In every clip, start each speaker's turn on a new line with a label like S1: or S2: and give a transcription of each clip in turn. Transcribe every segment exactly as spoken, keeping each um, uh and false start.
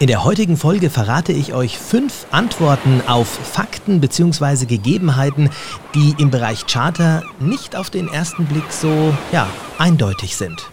S1: In der heutigen Folge verrate ich euch fünf Antworten auf Fakten bzw. Gegebenheiten, die im Bereich Charter nicht auf den ersten Blick so, ja, eindeutig sind.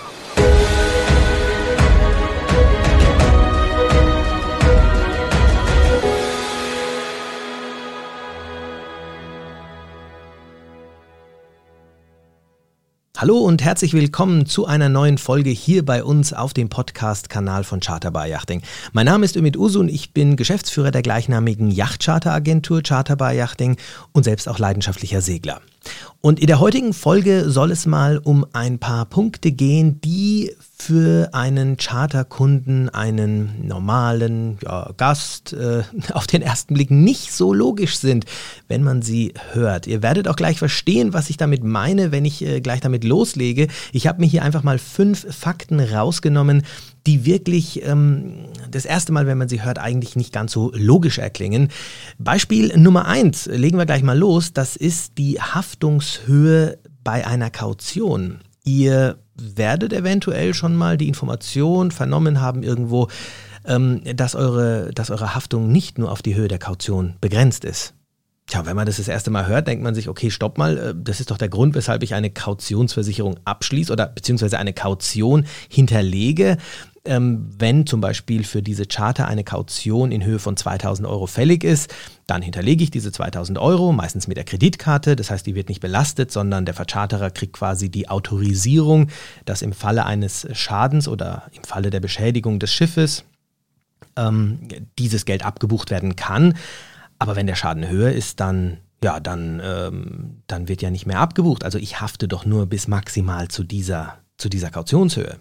S1: Hallo und herzlich willkommen zu einer neuen Folge hier bei uns auf dem Podcast-Kanal von Charterbar Yachting. Mein Name ist Ümit Usun, ich bin Geschäftsführer der gleichnamigen Yacht-Charter-Agentur Charterbar Yachting und selbst auch leidenschaftlicher Segler. Und in der heutigen Folge soll es mal um ein paar Punkte gehen, die für einen Charterkunden, einen normalen ja, Gast äh, auf den ersten Blick nicht so logisch sind, wenn man sie hört. Ihr werdet auch gleich verstehen, was ich damit meine, wenn ich äh, gleich damit loslege. Ich habe mir hier einfach mal fünf Fakten rausgenommen, die wirklich ähm, das erste Mal, wenn man sie hört, eigentlich nicht ganz so logisch erklingen. Beispiel Nummer eins, legen wir gleich mal los, das ist die Haftungshöhe bei einer Kaution. Ihr werdet eventuell schon mal die Information vernommen haben irgendwo, ähm, dass eure, dass eure Haftung nicht nur auf die Höhe der Kaution begrenzt ist. Tja, wenn man das das erste Mal hört, denkt man sich, okay, stopp mal, das ist doch der Grund, weshalb ich eine Kautionsversicherung abschließe oder beziehungsweise eine Kaution hinterlege. Ähm, wenn zum Beispiel für diese Charter eine Kaution in Höhe von zweitausend Euro fällig ist, dann hinterlege ich diese zweitausend Euro, meistens mit der Kreditkarte, das heißt, die wird nicht belastet, sondern der Vercharterer kriegt quasi die Autorisierung, dass im Falle eines Schadens oder im Falle der Beschädigung des Schiffes ähm, dieses Geld abgebucht werden kann. Aber wenn der Schaden höher ist, dann, ja, dann, ähm, dann wird ja nicht mehr abgebucht. Also ich hafte doch nur bis maximal zu dieser, zu dieser Kautionshöhe.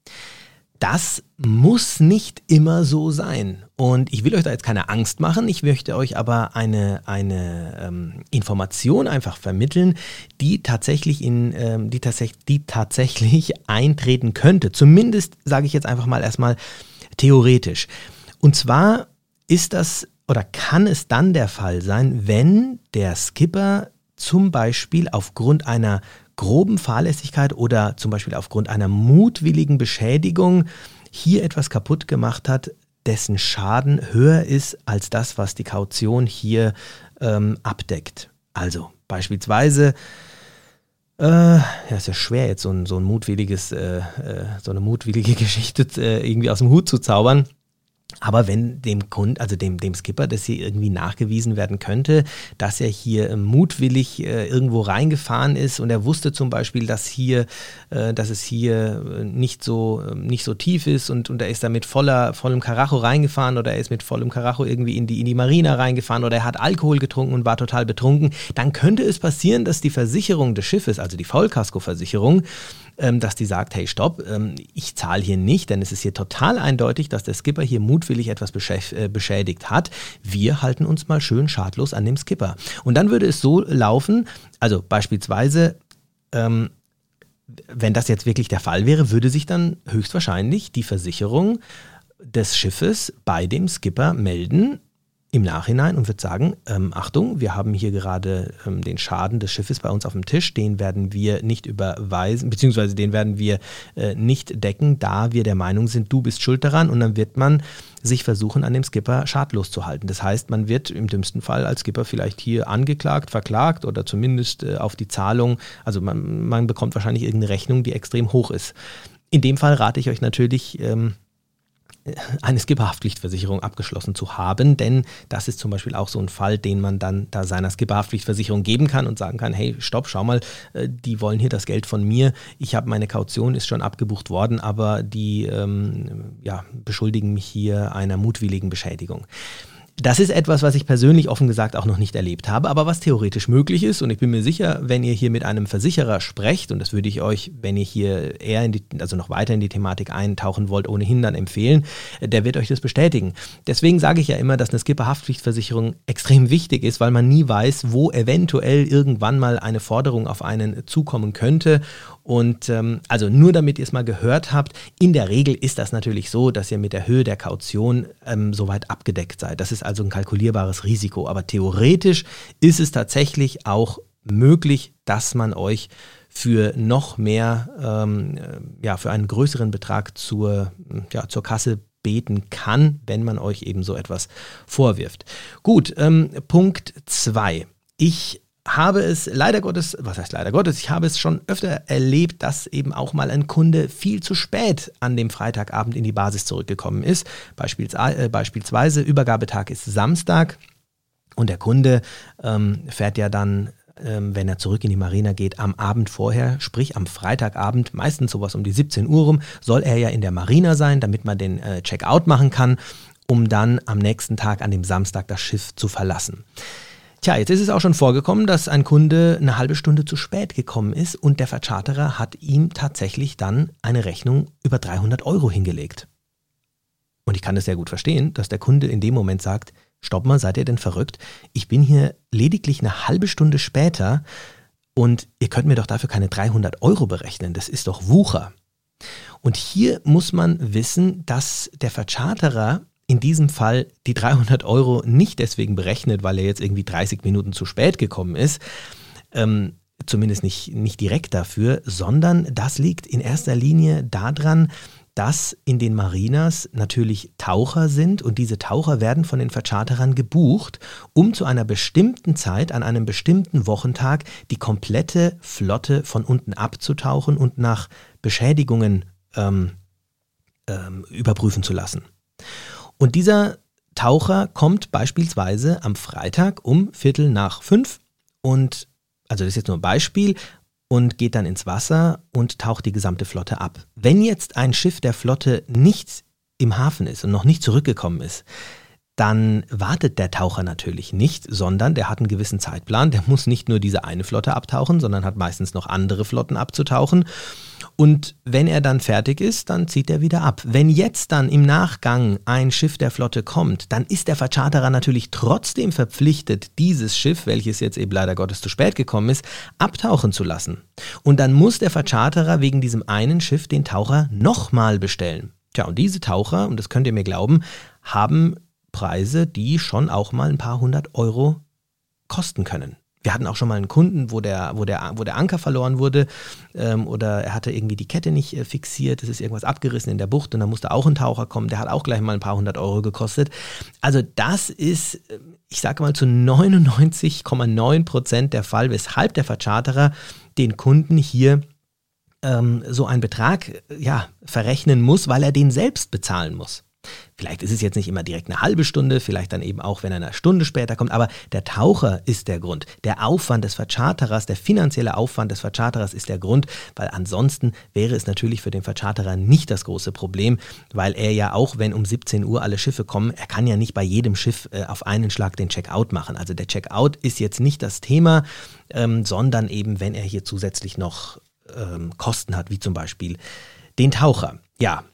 S1: Das muss nicht immer so sein. Und ich will euch da jetzt keine Angst machen, ich möchte euch aber eine, eine ähm, Information einfach vermitteln, die tatsächlich, in, ähm, die, tats- die tatsächlich eintreten könnte. Zumindest sage ich jetzt einfach mal erstmal theoretisch. Und zwar ist das oder kann es dann der Fall sein, wenn der Skipper zum Beispiel aufgrund einer groben Fahrlässigkeit oder zum Beispiel aufgrund einer mutwilligen Beschädigung hier etwas kaputt gemacht hat, dessen Schaden höher ist als das, was die Kaution hier ähm, abdeckt. Also beispielsweise, äh, ja, ist ja schwer jetzt so ein, so ein mutwilliges, äh, äh, so eine mutwillige Geschichte äh, irgendwie aus dem Hut zu zaubern. Aber wenn dem Kunden, also dem, dem Skipper, das hier irgendwie nachgewiesen werden könnte, dass er hier äh, mutwillig äh, irgendwo reingefahren ist und er wusste zum Beispiel, dass hier, äh, dass es hier äh, nicht so, äh, nicht so tief ist und, und er ist da mit voller, vollem Karacho reingefahren oder er ist mit vollem Karacho irgendwie in die, in die Marina reingefahren oder er hat Alkohol getrunken und war total betrunken, dann könnte es passieren, dass die Versicherung des Schiffes, also die Vollkaskoversicherung, ähm, dass die sagt, hey stopp, ähm, ich zahle hier nicht, denn es ist hier total eindeutig, dass der Skipper hier mutwillig etwas beschä- äh, beschädigt hat. Wir halten uns mal schön schadlos an dem Skipper. Und dann würde es so laufen, also beispielsweise, ähm, wenn das jetzt wirklich der Fall wäre, würde sich dann höchstwahrscheinlich die Versicherung des Schiffes bei dem Skipper melden im Nachhinein und wird sagen, ähm, Achtung, wir haben hier gerade ähm, den Schaden des Schiffes bei uns auf dem Tisch, den werden wir nicht überweisen, beziehungsweise den werden wir äh, nicht decken, da wir der Meinung sind, du bist schuld daran, und dann wird man sich versuchen, an dem Skipper schadlos zu halten. Das heißt, man wird im dümmsten Fall als Skipper vielleicht hier angeklagt, verklagt oder zumindest äh, auf die Zahlung, also man, man bekommt wahrscheinlich irgendeine Rechnung, die extrem hoch ist. In dem Fall rate ich euch natürlich, ähm, eine Skipperhaftpflichtversicherung abgeschlossen zu haben, denn das ist zum Beispiel auch so ein Fall, den man dann da seiner Skipperhaftpflichtversicherung geben kann und sagen kann, hey, stopp, schau mal, die wollen hier das Geld von mir, ich habe meine Kaution, ist schon abgebucht worden, aber die ähm, ja, beschuldigen mich hier einer mutwilligen Beschädigung. Das ist etwas, was ich persönlich offen gesagt auch noch nicht erlebt habe, aber was theoretisch möglich ist, und ich bin mir sicher, wenn ihr hier mit einem Versicherer sprecht, und das würde ich euch, wenn ihr hier eher in die, also noch weiter in die Thematik eintauchen wollt, ohnehin dann empfehlen, der wird euch das bestätigen. Deswegen sage ich ja immer, dass eine Skipper-Haftpflichtversicherung extrem wichtig ist, weil man nie weiß, wo eventuell irgendwann mal eine Forderung auf einen zukommen könnte. Und ähm, also nur damit ihr es mal gehört habt, in der Regel ist das natürlich so, dass ihr mit der Höhe der Kaution ähm, soweit abgedeckt seid. Das ist also ein kalkulierbares Risiko. Aber theoretisch ist es tatsächlich auch möglich, dass man euch für noch mehr, ähm, ja, für einen größeren Betrag zur, ja, zur Kasse beten kann, wenn man euch eben so etwas vorwirft. Gut, ähm, Punkt zwei. Ich habe es leider Gottes, was heißt leider Gottes, ich habe es schon öfter erlebt, dass eben auch mal ein Kunde viel zu spät an dem Freitagabend in die Basis zurückgekommen ist. Beispielsweise, äh, beispielsweise Übergabetag ist Samstag und der Kunde ähm, fährt ja dann, ähm, wenn er zurück in die Marina geht, am Abend vorher, sprich am Freitagabend, meistens sowas um die siebzehn Uhr rum, soll er ja in der Marina sein, damit man den äh, Checkout machen kann, um dann am nächsten Tag, an dem Samstag, das Schiff zu verlassen. Tja, jetzt ist es auch schon vorgekommen, dass ein Kunde eine halbe Stunde zu spät gekommen ist und der Vercharterer hat ihm tatsächlich dann eine Rechnung über dreihundert Euro hingelegt. Und ich kann das sehr gut verstehen, dass der Kunde in dem Moment sagt, stopp mal, seid ihr denn verrückt? Ich bin hier lediglich eine halbe Stunde später und ihr könnt mir doch dafür keine dreihundert Euro berechnen, das ist doch Wucher. Und hier muss man wissen, dass der Vercharterer in diesem Fall die dreihundert Euro nicht deswegen berechnet, weil er jetzt irgendwie dreißig Minuten zu spät gekommen ist, ähm, zumindest nicht, nicht direkt dafür, sondern das liegt in erster Linie daran, dass in den Marinas natürlich Taucher sind und diese Taucher werden von den Vercharterern gebucht, um zu einer bestimmten Zeit, an einem bestimmten Wochentag, die komplette Flotte von unten abzutauchen und nach Beschädigungen ähm, ähm, überprüfen zu lassen. Und dieser Taucher kommt beispielsweise am Freitag um Viertel nach fünf und, also das ist jetzt nur ein Beispiel, und geht dann ins Wasser und taucht die gesamte Flotte ab. Wenn jetzt ein Schiff der Flotte nicht im Hafen ist und noch nicht zurückgekommen ist, dann wartet der Taucher natürlich nicht, sondern der hat einen gewissen Zeitplan. Der muss nicht nur diese eine Flotte abtauchen, sondern hat meistens noch andere Flotten abzutauchen. Und wenn er dann fertig ist, dann zieht er wieder ab. Wenn jetzt dann im Nachgang ein Schiff der Flotte kommt, dann ist der Vercharterer natürlich trotzdem verpflichtet, dieses Schiff, welches jetzt eben leider Gottes zu spät gekommen ist, abtauchen zu lassen. Und dann muss der Vercharterer wegen diesem einen Schiff den Taucher nochmal bestellen. Tja, und diese Taucher, und das könnt ihr mir glauben, haben Preise, die schon auch mal ein paar hundert Euro kosten können. Wir hatten auch schon mal einen Kunden, wo der, wo der, wo der Anker verloren wurde ähm, oder er hatte irgendwie die Kette nicht äh, fixiert, es ist irgendwas abgerissen in der Bucht und da musste auch ein Taucher kommen, der hat auch gleich mal ein paar hundert Euro gekostet. Also das ist, ich sage mal, zu neunundneunzig Komma neun Prozent der Fall, weshalb der Vercharterer den Kunden hier ähm, so einen Betrag ja, verrechnen muss, weil er den selbst bezahlen muss. Vielleicht ist es jetzt nicht immer direkt eine halbe Stunde, vielleicht dann eben auch, wenn er eine Stunde später kommt, aber der Taucher ist der Grund. Der Aufwand des Vercharterers, der finanzielle Aufwand des Vercharterers ist der Grund, weil ansonsten wäre es natürlich für den Vercharterer nicht das große Problem, weil er ja auch, wenn um siebzehn Uhr alle Schiffe kommen, er kann ja nicht bei jedem Schiff äh, auf einen Schlag den Checkout machen. Also der Checkout ist jetzt nicht das Thema, ähm, sondern eben, wenn er hier zusätzlich noch ähm, Kosten hat, wie zum Beispiel den Taucher. Ja.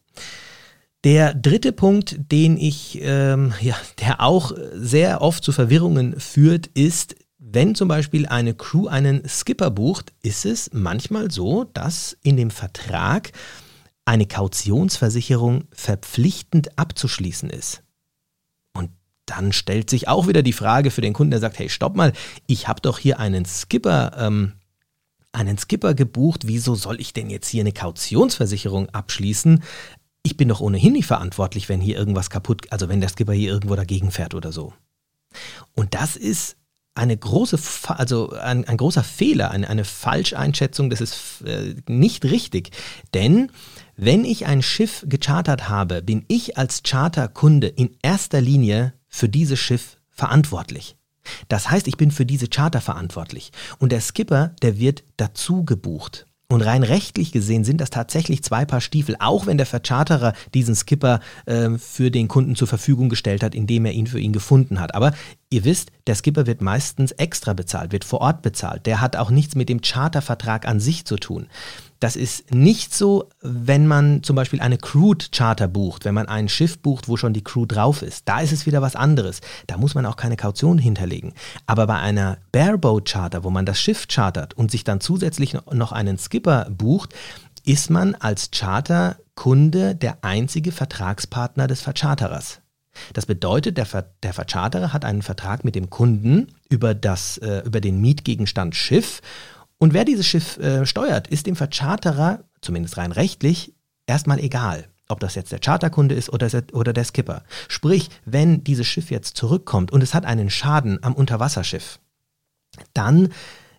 S1: Der dritte Punkt, den ich, ähm, ja, der auch sehr oft zu Verwirrungen führt, ist, wenn zum Beispiel eine Crew einen Skipper bucht, ist es manchmal so, dass in dem Vertrag eine Kautionsversicherung verpflichtend abzuschließen ist. Und dann stellt sich auch wieder die Frage für den Kunden, der sagt, hey, stopp mal, ich habe doch hier einen Skipper, ähm, einen Skipper gebucht, wieso soll ich denn jetzt hier eine Kautionsversicherung abschließen? Ich bin doch ohnehin nicht verantwortlich, wenn hier irgendwas kaputt, also wenn der Skipper hier irgendwo dagegen fährt oder so. Und das ist eine große, also ein, ein großer Fehler, eine, eine Falscheinschätzung, das ist äh, nicht richtig. Denn wenn ich ein Schiff gechartert habe, bin ich als Charterkunde in erster Linie für dieses Schiff verantwortlich. Das heißt, ich bin für diese Charter verantwortlich. Und der Skipper, der wird dazu gebucht. Und rein rechtlich gesehen sind das tatsächlich zwei Paar Stiefel, auch wenn der Vercharterer diesen Skipper äh, für den Kunden zur Verfügung gestellt hat, indem er ihn für ihn gefunden hat. Aber ihr wisst, der Skipper wird meistens extra bezahlt, wird vor Ort bezahlt. Der hat auch nichts mit dem Chartervertrag an sich zu tun. Das ist nicht so, wenn man zum Beispiel eine Crewed-Charter bucht, wenn man ein Schiff bucht, wo schon die Crew drauf ist. Da ist es wieder was anderes. Da muss man auch keine Kaution hinterlegen. Aber bei einer Bareboat-Charter, wo man das Schiff chartert und sich dann zusätzlich noch einen Skipper bucht, ist man als Charterkunde der einzige Vertragspartner des Vercharterers. Das bedeutet, der, Ver- der Vercharterer hat einen Vertrag mit dem Kunden über, das, äh, über den Mietgegenstand Schiff. Und wer dieses Schiff äh, steuert, ist dem Vercharterer, zumindest rein rechtlich, erstmal egal. ob das jetzt der Charterkunde ist oder, oder der Skipper. Sprich, wenn dieses Schiff jetzt zurückkommt und es hat einen Schaden am Unterwasserschiff, dann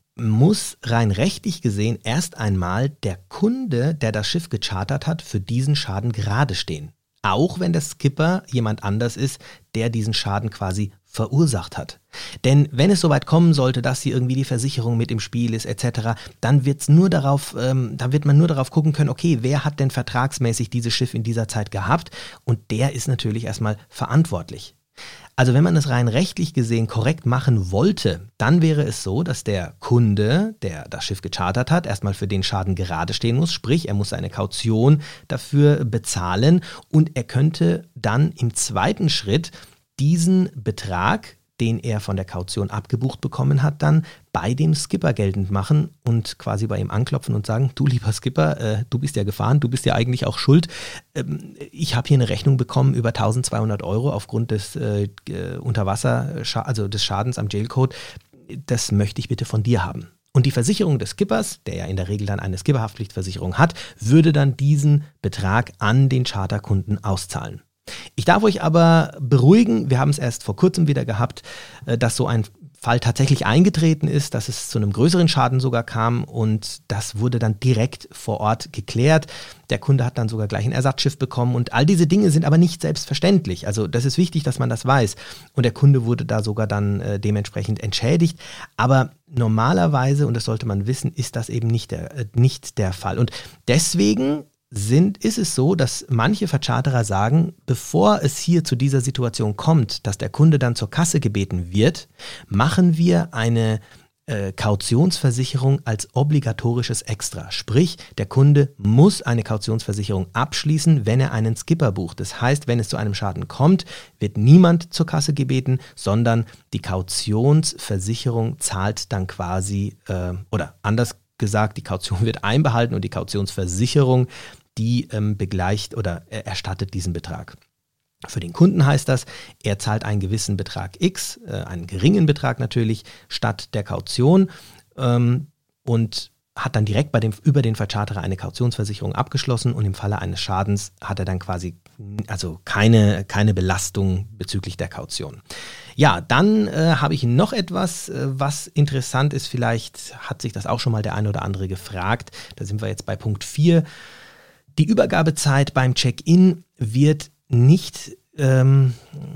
S1: muss rein rechtlich gesehen erst einmal der Kunde, der das Schiff gechartert hat, für diesen Schaden gerade stehen. Auch wenn der Skipper jemand anders ist, der diesen Schaden quasi verursacht hat. Denn wenn es soweit kommen sollte, dass hier irgendwie die Versicherung mit im Spiel ist et cetera, dann wird's nur darauf, ähm, dann wird man nur darauf gucken können, okay, wer hat denn vertragsmäßig dieses Schiff in dieser Zeit gehabt? Und der ist natürlich erstmal verantwortlich. Also wenn man es rein rechtlich gesehen korrekt machen wollte, dann wäre es so, dass der Kunde, der das Schiff gechartert hat, erstmal für den Schaden gerade stehen muss, sprich er muss seine Kaution dafür bezahlen und er könnte dann im zweiten Schritt diesen Betrag, den er von der Kaution abgebucht bekommen hat, dann bei dem Skipper geltend machen und quasi bei ihm anklopfen und sagen, du lieber Skipper, äh, du bist ja gefahren, du bist ja eigentlich auch schuld. Ähm, ich habe hier eine Rechnung bekommen über eintausendzweihundert Euro aufgrund des äh, Unterwasser, also des Schadens am Jailcode. Das möchte ich bitte von dir haben. Und die Versicherung des Skippers, der ja in der Regel dann eine Skipperhaftpflichtversicherung hat, würde dann diesen Betrag an den Charterkunden auszahlen. Ich darf euch aber beruhigen, wir haben es erst vor kurzem wieder gehabt, dass so ein Fall tatsächlich eingetreten ist, dass es zu einem größeren Schaden sogar kam und das wurde dann direkt vor Ort geklärt. Der Kunde hat dann sogar gleich ein Ersatzschiff bekommen und all diese Dinge sind aber nicht selbstverständlich. Also das ist wichtig, dass man das weiß und der Kunde wurde da sogar dann äh, dementsprechend entschädigt. Aber normalerweise, und das sollte man wissen, ist das eben nicht der, äh, nicht der Fall. Und deswegen Sind, ist es so, dass manche Vercharterer sagen, bevor es hier zu dieser Situation kommt, dass der Kunde dann zur Kasse gebeten wird, machen wir eine äh, Kautionsversicherung als obligatorisches Extra. Sprich, der Kunde muss eine Kautionsversicherung abschließen, wenn er einen Skipper bucht. Das heißt, wenn es zu einem Schaden kommt, wird niemand zur Kasse gebeten, sondern die Kautionsversicherung zahlt dann quasi, äh, oder anders gesagt, die Kaution wird einbehalten und die Kautionsversicherung, die ähm, begleicht oder äh, erstattet diesen Betrag. Für den Kunden heißt das, er zahlt einen gewissen Betrag X, äh, einen geringen Betrag natürlich, statt der Kaution ähm, und hat dann direkt bei dem, über den Vercharterer eine Kautionsversicherung abgeschlossen und im Falle eines Schadens hat er dann quasi also keine, keine Belastung bezüglich der Kaution. Ja, dann äh, habe ich noch etwas, äh, was interessant ist. Vielleicht hat sich das auch schon mal der eine oder andere gefragt. Da sind wir jetzt bei Punkt vier. Die Übergabezeit beim Check-in wird nicht ähm,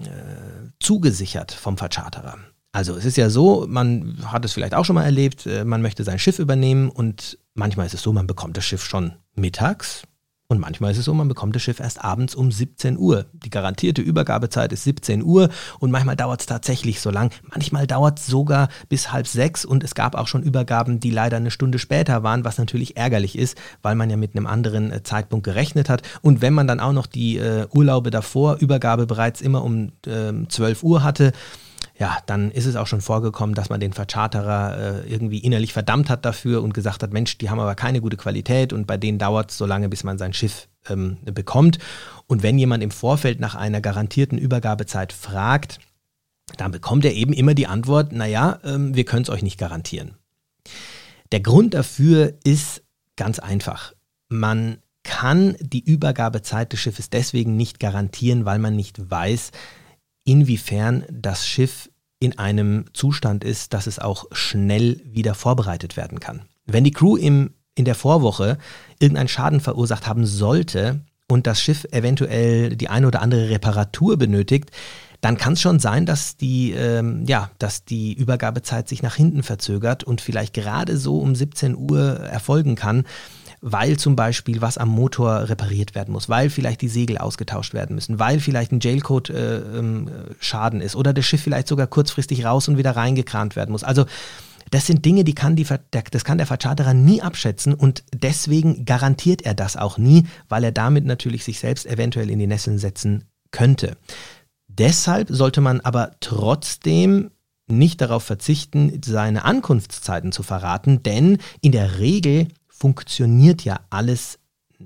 S1: äh, zugesichert vom Vercharterer. Also es ist ja so, man hat es vielleicht auch schon mal erlebt, man möchte sein Schiff übernehmen und manchmal ist es so, man bekommt das Schiff schon mittags und manchmal ist es so, man bekommt das Schiff erst abends um siebzehn Uhr. Die garantierte Übergabezeit ist siebzehn Uhr und manchmal dauert es tatsächlich so lang. Manchmal dauert es sogar bis halb sechs und es gab auch schon Übergaben, die leider eine Stunde später waren, was natürlich ärgerlich ist, weil man ja mit einem anderen äh, Zeitpunkt gerechnet hat. Und wenn man dann auch noch die äh, Urlaube davor, Übergabe bereits immer um äh, zwölf Uhr hatte, ja, dann ist es auch schon vorgekommen, dass man den Vercharterer äh, irgendwie innerlich verdammt hat dafür und gesagt hat, Mensch, die haben aber keine gute Qualität und bei denen dauert es so lange, bis man sein Schiff ähm, bekommt. Und wenn jemand im Vorfeld nach einer garantierten Übergabezeit fragt, dann bekommt er eben immer die Antwort, naja, ähm, wir können es euch nicht garantieren. Der Grund dafür ist ganz einfach. Man kann die Übergabezeit des Schiffes deswegen nicht garantieren, weil man nicht weiß, inwiefern das Schiff in einem Zustand ist, dass es auch schnell wieder vorbereitet werden kann. Wenn die Crew im, in der Vorwoche irgendeinen Schaden verursacht haben sollte und das Schiff eventuell die eine oder andere Reparatur benötigt, dann kann es schon sein, dass die, ähm, ja, dass die Übergabezeit sich nach hinten verzögert und vielleicht gerade so um siebzehn Uhr erfolgen kann, weil zum Beispiel was am Motor repariert werden muss, weil vielleicht die Segel ausgetauscht werden müssen, weil vielleicht ein Jailcode äh, ähm, Schaden ist oder das Schiff vielleicht sogar kurzfristig raus und wieder reingekramt werden muss. Also das sind Dinge, die kann die, das kann der Vercharterer nie abschätzen und deswegen garantiert er das auch nie, weil er damit natürlich sich selbst eventuell in die Nesseln setzen könnte. Deshalb sollte man aber trotzdem nicht darauf verzichten, seine Ankunftszeiten zu verraten, denn in der Regel funktioniert ja alles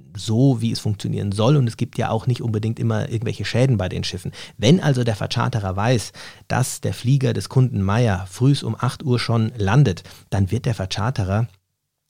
S1: so, wie es funktionieren soll und es gibt ja auch nicht unbedingt immer irgendwelche Schäden bei den Schiffen. Wenn also der Vercharterer weiß, dass der Flieger des Kunden Meier frühs um acht Uhr schon landet, dann wird der Vercharterer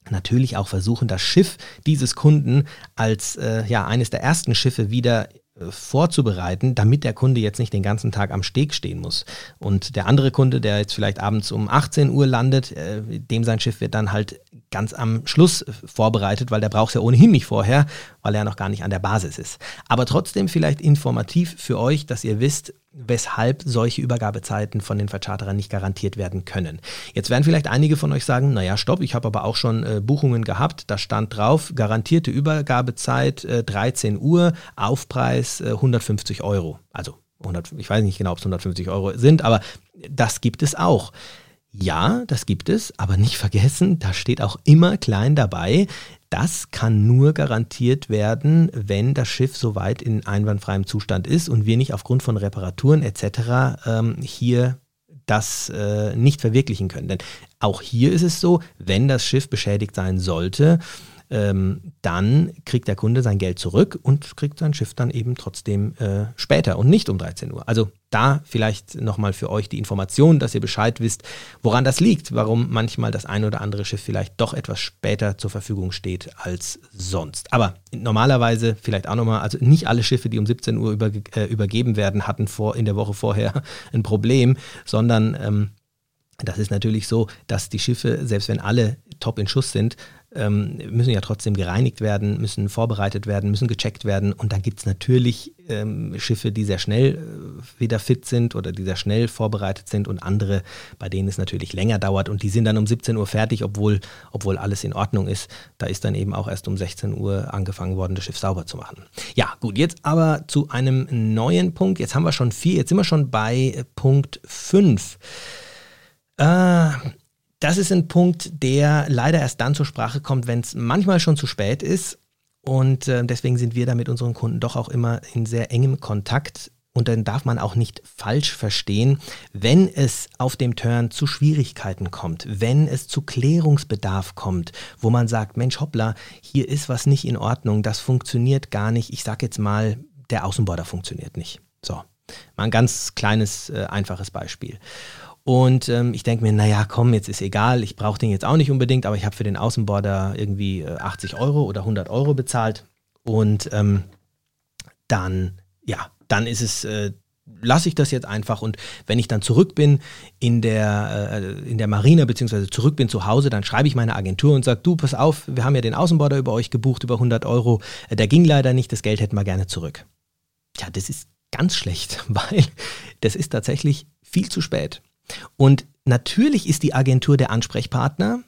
S1: natürlich auch versuchen, das Schiff dieses Kunden als äh, ja, eines der ersten Schiffe wieder äh, vorzubereiten, damit der Kunde jetzt nicht den ganzen Tag am Steg stehen muss. Und der andere Kunde, der jetzt vielleicht abends um achtzehn Uhr landet, äh, dem sein Schiff wird dann halt ganz am Schluss vorbereitet, weil der braucht es ja ohnehin nicht vorher, weil er noch gar nicht an der Basis ist. Aber trotzdem vielleicht informativ für euch, dass ihr wisst, weshalb solche Übergabezeiten von den Vercharterern nicht garantiert werden können. Jetzt werden vielleicht einige von euch sagen, naja, stopp, ich habe aber auch schon äh, Buchungen gehabt, da stand drauf, garantierte Übergabezeit äh, dreizehn Uhr, Aufpreis äh, hundertfünfzig Euro. Also hundert, ich weiß nicht genau, ob es hundertfünfzig Euro sind, aber das gibt es auch. Ja, das gibt es, aber nicht vergessen, da steht auch immer klein dabei, das kann nur garantiert werden, wenn das Schiff soweit in einwandfreiem Zustand ist und wir nicht aufgrund von Reparaturen et cetera ähm, hier das äh, nicht verwirklichen können. Denn auch hier ist es so, wenn das Schiff beschädigt sein sollte, ähm, dann kriegt der Kunde sein Geld zurück und kriegt sein Schiff dann eben trotzdem äh, später und nicht um dreizehn Uhr. Also da vielleicht nochmal für euch die Information, dass ihr Bescheid wisst, woran das liegt, warum manchmal das ein oder andere Schiff vielleicht doch etwas später zur Verfügung steht als sonst. Aber normalerweise vielleicht auch nochmal, also nicht alle Schiffe, die um siebzehn Uhr über, äh, übergeben werden, hatten vor, in der Woche vorher ein Problem, sondern ähm, das ist natürlich so, dass die Schiffe, selbst wenn alle top in Schuss sind, ähm, müssen ja trotzdem gereinigt werden, müssen vorbereitet werden, müssen gecheckt werden und dann gibt es natürlich ähm, Schiffe, die sehr schnell äh, wieder fit sind oder die sehr schnell vorbereitet sind und andere, bei denen es natürlich länger dauert und die sind dann um siebzehn Uhr fertig, obwohl, obwohl alles in Ordnung ist. Da ist dann eben auch erst um sechzehn Uhr angefangen worden, das Schiff sauber zu machen. Ja, gut, jetzt aber zu einem neuen Punkt. Jetzt haben wir schon vier, jetzt sind wir schon bei Punkt fünf. Äh, das ist ein Punkt, der leider erst dann zur Sprache kommt, wenn es manchmal schon zu spät ist und äh, deswegen sind wir da mit unseren Kunden doch auch immer in sehr engem Kontakt und dann darf man auch nicht falsch verstehen, wenn es auf dem Turn zu Schwierigkeiten kommt, wenn es zu Klärungsbedarf kommt, wo man sagt, Mensch hoppla, hier ist was nicht in Ordnung, das funktioniert gar nicht, ich sag jetzt mal, der Außenborder funktioniert nicht. So, mal ein ganz kleines, äh, einfaches Beispiel. Und ähm, ich denke mir, naja, komm, jetzt ist egal, ich brauche den jetzt auch nicht unbedingt, aber ich habe für den Außenborder irgendwie äh, achtzig Euro oder hundert Euro bezahlt. Und ähm, dann, ja, dann ist es, äh, lasse ich das jetzt einfach. Und wenn ich dann zurück bin in der, äh, in der Marina, beziehungsweise zurück bin zu Hause, dann schreibe ich meine Agentur und sage, du, pass auf, wir haben ja den Außenborder über euch gebucht, über hundert Euro. Äh, der ging leider nicht, das Geld hätten wir gerne zurück. Tja, das ist ganz schlecht, weil das ist tatsächlich viel zu spät. Und natürlich ist die Agentur der Ansprechpartner,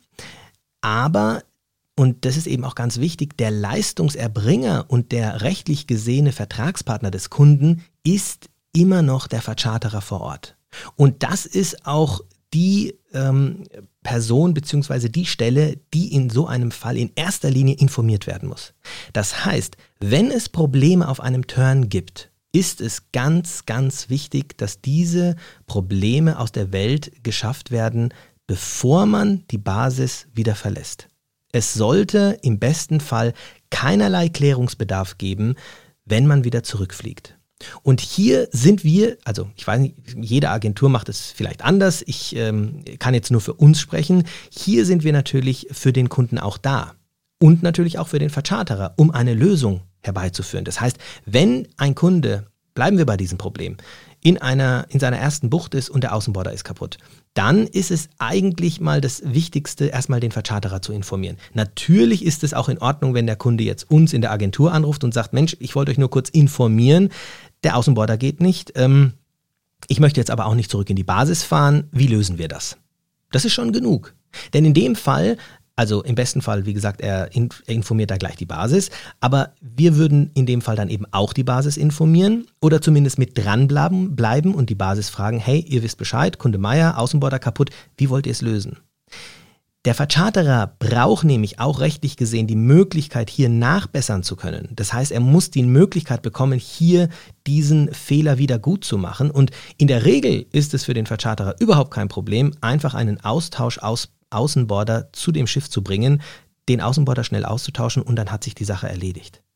S1: aber, und das ist eben auch ganz wichtig, der Leistungserbringer und der rechtlich gesehene Vertragspartner des Kunden ist immer noch der Vercharterer vor Ort. Und das ist auch die ähm, Person bzw. die Stelle, die in so einem Fall in erster Linie informiert werden muss. Das heißt, wenn es Probleme auf einem Turn gibt, ist es ganz, ganz wichtig, dass diese Probleme aus der Welt geschafft werden, bevor man die Basis wieder verlässt. Es sollte im besten Fall keinerlei Klärungsbedarf geben, wenn man wieder zurückfliegt. Und hier sind wir, also ich weiß nicht, jede Agentur macht es vielleicht anders, ich ähm, kann jetzt nur für uns sprechen, hier sind wir natürlich für den Kunden auch da und natürlich auch für den Vercharterer, um eine Lösung herbeizuführen. Das heißt, wenn ein Kunde, bleiben wir bei diesem Problem, in einer, in seiner ersten Bucht ist und der Außenborder ist kaputt, dann ist es eigentlich mal das Wichtigste, erstmal den Vercharterer zu informieren. Natürlich ist es auch in Ordnung, wenn der Kunde jetzt uns in der Agentur anruft und sagt, Mensch, ich wollte euch nur kurz informieren, der Außenborder geht nicht, ähm, ich möchte jetzt aber auch nicht zurück in die Basis fahren, wie lösen wir das? Das ist schon genug. Denn in dem Fall, also im besten Fall, wie gesagt, er informiert da gleich die Basis, aber wir würden in dem Fall dann eben auch die Basis informieren oder zumindest mit dranbleiben bleiben und die Basis fragen, hey, ihr wisst Bescheid, Kunde Meier, Außenborder kaputt, wie wollt ihr es lösen? Der Vercharterer braucht nämlich auch rechtlich gesehen die Möglichkeit, hier nachbessern zu können. Das heißt, er muss die Möglichkeit bekommen, hier diesen Fehler wieder gut zu machen und in der Regel ist es für den Vercharterer überhaupt kein Problem, einfach einen Austausch aus Außenborder zu dem Schiff zu bringen, den Außenborder schnell auszutauschen und dann hat sich die Sache erledigt.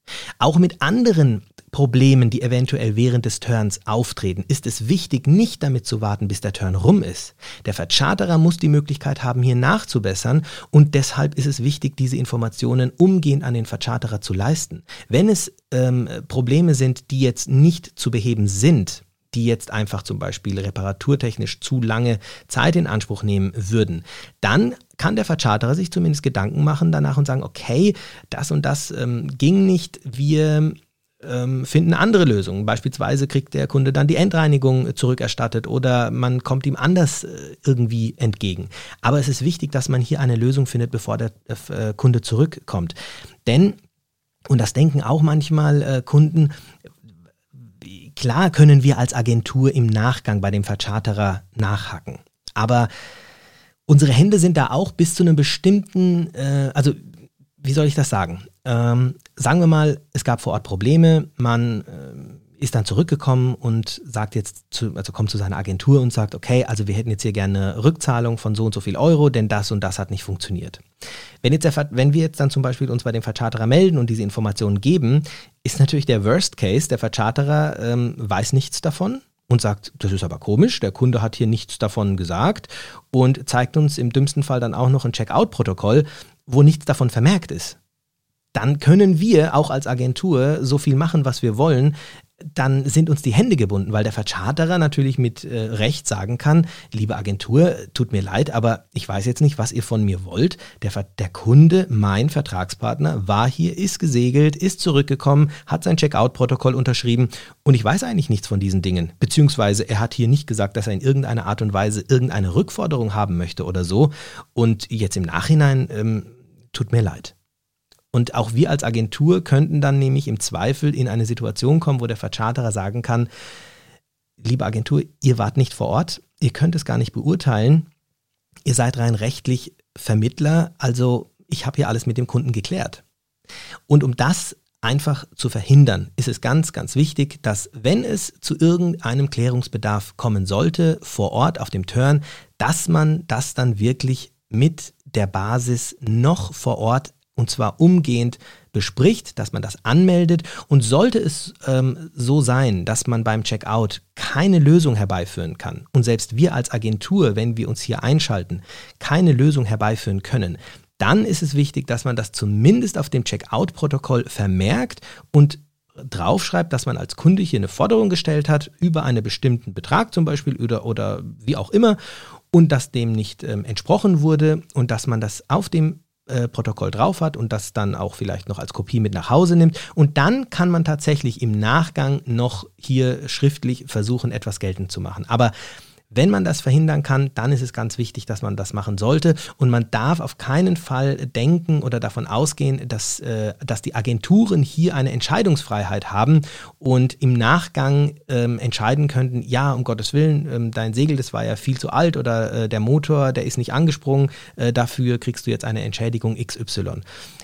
S1: Auch mit anderen Problemen, die eventuell während des Turns auftreten, ist es wichtig, nicht damit zu warten, bis der Turn rum ist. Der Vercharterer muss die Möglichkeit haben, hier nachzubessern, und deshalb ist es wichtig, diese Informationen umgehend an den Vercharterer zu leisten. Wenn es ähm, Probleme sind, die jetzt nicht zu beheben sind, die jetzt einfach zum Beispiel reparaturtechnisch zu lange Zeit in Anspruch nehmen würden, dann kann der Vercharterer sich zumindest Gedanken machen danach und sagen, okay, das und das ähm, ging nicht, wir ähm, finden andere Lösungen. Beispielsweise kriegt der Kunde dann die Endreinigung zurückerstattet oder man kommt ihm anders äh, irgendwie entgegen. Aber es ist wichtig, dass man hier eine Lösung findet, bevor der äh, Kunde zurückkommt. Denn, und das denken auch manchmal äh, Kunden, klar können wir als Agentur im Nachgang bei dem Vercharterer nachhaken, aber unsere Hände sind da auch bis zu einem bestimmten, äh, also wie soll ich das sagen? Ähm, sagen wir mal, es gab vor Ort Probleme, man äh, ist dann zurückgekommen und sagt jetzt, zu, also kommt zu seiner Agentur und sagt, okay, also wir hätten jetzt hier gerne eine Rückzahlung von so und so viel Euro, denn das und das hat nicht funktioniert. Wenn, jetzt der, wenn wir jetzt dann zum Beispiel uns bei dem Vercharterer melden und diese Informationen geben, ist natürlich der Worst Case, der Vercharterer ähm, weiß nichts davon und sagt, das ist aber komisch, der Kunde hat hier nichts davon gesagt und zeigt uns im dümmsten Fall dann auch noch ein Checkout-Protokoll, wo nichts davon vermerkt ist. Dann können wir auch als Agentur so viel machen, was wir wollen, dann sind uns die Hände gebunden, weil der Vercharterer natürlich mit äh, Recht sagen kann, liebe Agentur, tut mir leid, aber ich weiß jetzt nicht, was ihr von mir wollt. Der, der Kunde, mein Vertragspartner, war hier, ist gesegelt, ist zurückgekommen, hat sein Checkout-Protokoll unterschrieben und ich weiß eigentlich nichts von diesen Dingen. Beziehungsweise er hat hier nicht gesagt, dass er in irgendeiner Art und Weise irgendeine Rückforderung haben möchte oder so. Und jetzt im Nachhinein, ähm, tut mir leid. Und auch wir als Agentur könnten dann nämlich im Zweifel in eine Situation kommen, wo der Vercharterer sagen kann, liebe Agentur, ihr wart nicht vor Ort, ihr könnt es gar nicht beurteilen, ihr seid rein rechtlich Vermittler, also ich habe hier alles mit dem Kunden geklärt. Und um das einfach zu verhindern, ist es ganz, ganz wichtig, dass wenn es zu irgendeinem Klärungsbedarf kommen sollte, vor Ort auf dem Turn, dass man das dann wirklich mit der Basis noch vor Ort und zwar umgehend bespricht, dass man das anmeldet, und sollte es ähm, so sein, dass man beim Checkout keine Lösung herbeiführen kann und selbst wir als Agentur, wenn wir uns hier einschalten, keine Lösung herbeiführen können, dann ist es wichtig, dass man das zumindest auf dem Checkout-Protokoll vermerkt und draufschreibt, dass man als Kunde hier eine Forderung gestellt hat über einen bestimmten Betrag zum Beispiel oder, oder wie auch immer und dass dem nicht ähm, entsprochen wurde und dass man das auf dem Äh, Protokoll drauf hat und das dann auch vielleicht noch als Kopie mit nach Hause nimmt, und dann kann man tatsächlich im Nachgang noch hier schriftlich versuchen, etwas geltend zu machen. Aber wenn man das verhindern kann, dann ist es ganz wichtig, dass man das machen sollte, und man darf auf keinen Fall denken oder davon ausgehen, dass, äh, dass die Agenturen hier eine Entscheidungsfreiheit haben und im Nachgang ähm, entscheiden könnten, ja, um Gottes Willen, ähm, dein Segel, das war ja viel zu alt oder äh, der Motor, der ist nicht angesprungen, äh, dafür kriegst du jetzt eine Entschädigung X Y.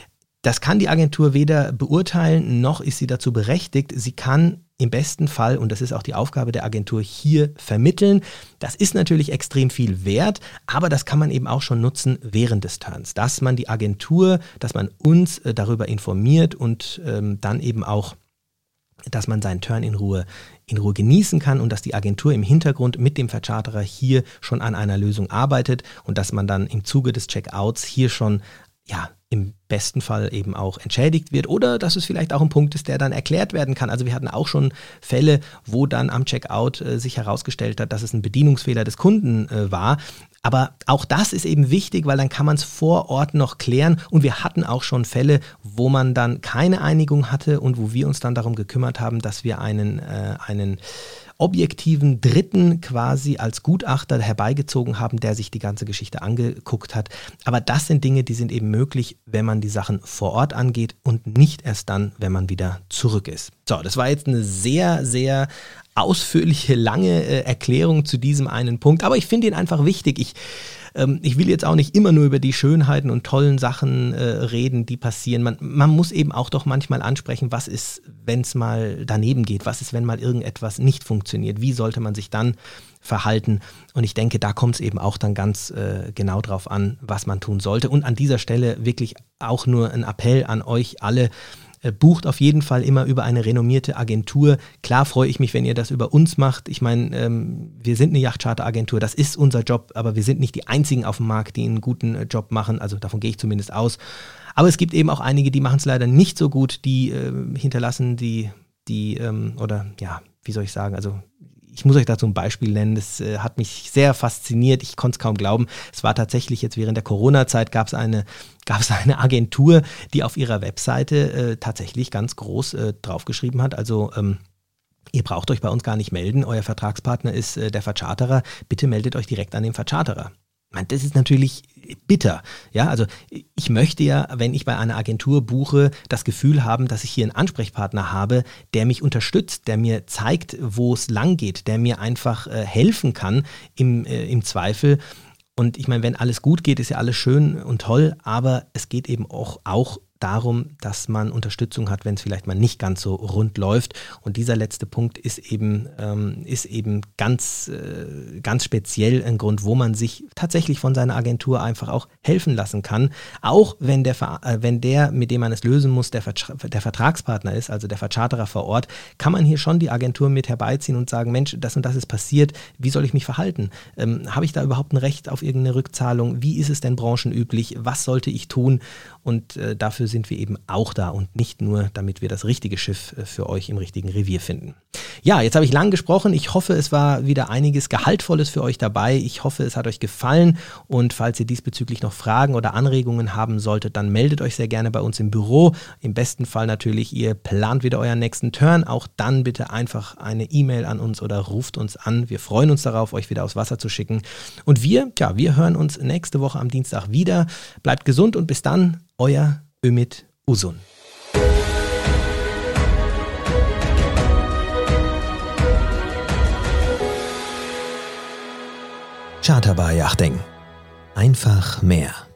S1: Das kann die Agentur weder beurteilen, noch ist sie dazu berechtigt. Sie kann im besten Fall, und das ist auch die Aufgabe der Agentur, hier vermitteln. Das ist natürlich extrem viel wert, aber das kann man eben auch schon nutzen während des Turns, dass man die Agentur, dass man uns äh, darüber informiert und ähm, dann eben auch, dass man seinen Turn in Ruhe, in Ruhe genießen kann und dass die Agentur im Hintergrund mit dem Vercharterer hier schon an einer Lösung arbeitet und dass man dann im Zuge des Checkouts hier schon, ja, im besten Fall eben auch entschädigt wird oder dass es vielleicht auch ein Punkt ist, der dann erklärt werden kann. Also wir hatten auch schon Fälle, wo dann am Checkout äh, sich herausgestellt hat, dass es ein Bedienungsfehler des Kunden äh, war. Aber auch das ist eben wichtig, weil dann kann man es vor Ort noch klären, und wir hatten auch schon Fälle, wo man dann keine Einigung hatte und wo wir uns dann darum gekümmert haben, dass wir einen, äh, einen objektiven Dritten quasi als Gutachter herbeigezogen haben, der sich die ganze Geschichte angeguckt hat. Aber das sind Dinge, die sind eben möglich, wenn man die Sachen vor Ort angeht und nicht erst dann, wenn man wieder zurück ist. So, das war jetzt eine sehr, sehr ausführliche, lange äh, Erklärung zu diesem einen Punkt, aber ich finde ihn einfach wichtig. Ich, ähm, ich will jetzt auch nicht immer nur über die Schönheiten und tollen Sachen äh, reden, die passieren. Man, man muss eben auch doch manchmal ansprechen, was ist, wenn es mal daneben geht, was ist, wenn mal irgendetwas nicht funktioniert, wie sollte man sich dann verhalten, und ich denke, da kommt es eben auch dann ganz äh, genau drauf an, was man tun sollte, und an dieser Stelle wirklich auch nur ein Appell an euch alle: Äh, bucht auf jeden Fall immer über eine renommierte Agentur. Klar freue ich mich, wenn ihr das über uns macht. Ich meine, ähm, wir sind eine Yachtcharter-Agentur, das ist unser Job, aber wir sind nicht die einzigen auf dem Markt, die einen guten äh, Job machen. Also davon gehe ich zumindest aus. Aber es gibt eben auch einige, die machen es leider nicht so gut, die äh, hinterlassen die, die ähm, oder ja, wie soll ich sagen, also ich muss euch dazu ein Beispiel nennen, das äh, hat mich sehr fasziniert, ich konnte es kaum glauben. Es war tatsächlich jetzt während der Corona-Zeit gab es eine, gab es eine Agentur, die auf ihrer Webseite äh, tatsächlich ganz groß äh, draufgeschrieben hat, also ähm, ihr braucht euch bei uns gar nicht melden, euer Vertragspartner ist äh, der Vercharterer, bitte meldet euch direkt an den Vercharterer. Das ist natürlich bitter. Ja, also ich möchte ja, wenn ich bei einer Agentur buche, das Gefühl haben, dass ich hier einen Ansprechpartner habe, der mich unterstützt, der mir zeigt, wo es lang geht, der mir einfach äh, helfen kann im, äh, im Zweifel. Und ich meine, wenn alles gut geht, ist ja alles schön und toll, aber es geht eben auch, auch darum, dass man Unterstützung hat, wenn es vielleicht mal nicht ganz so rund läuft. Und dieser letzte Punkt ist eben, ähm, ist eben ganz, äh, ganz speziell ein Grund, wo man sich tatsächlich von seiner Agentur einfach auch helfen lassen kann. Auch wenn der, äh, wenn der, mit dem man es lösen muss, der, Vertra- der Vertragspartner ist, also der Vercharterer vor Ort, kann man hier schon die Agentur mit herbeiziehen und sagen, Mensch, das und das ist passiert, wie soll ich mich verhalten? Ähm, habe ich da überhaupt ein Recht auf irgendeine Rückzahlung? Wie ist es denn branchenüblich? Was sollte ich tun? Und äh, dafür sind wir eben auch da und nicht nur, damit wir das richtige Schiff äh, für euch im richtigen Revier finden. Ja, jetzt habe ich lang gesprochen. Ich hoffe, es war wieder einiges Gehaltvolles für euch dabei. Ich hoffe, es hat euch gefallen und falls ihr diesbezüglich noch Fragen oder Anregungen haben solltet, dann meldet euch sehr gerne bei uns im Büro. Im besten Fall natürlich, ihr plant wieder euren nächsten Turn. Auch dann bitte einfach eine E-Mail an uns oder ruft uns an. Wir freuen uns darauf, euch wieder aufs Wasser zu schicken. Und wir, ja, wir hören uns nächste Woche am Dienstag wieder. Bleibt gesund und bis dann, euer Ümit Uzun. Charterbar Yachting. Einfach mehr.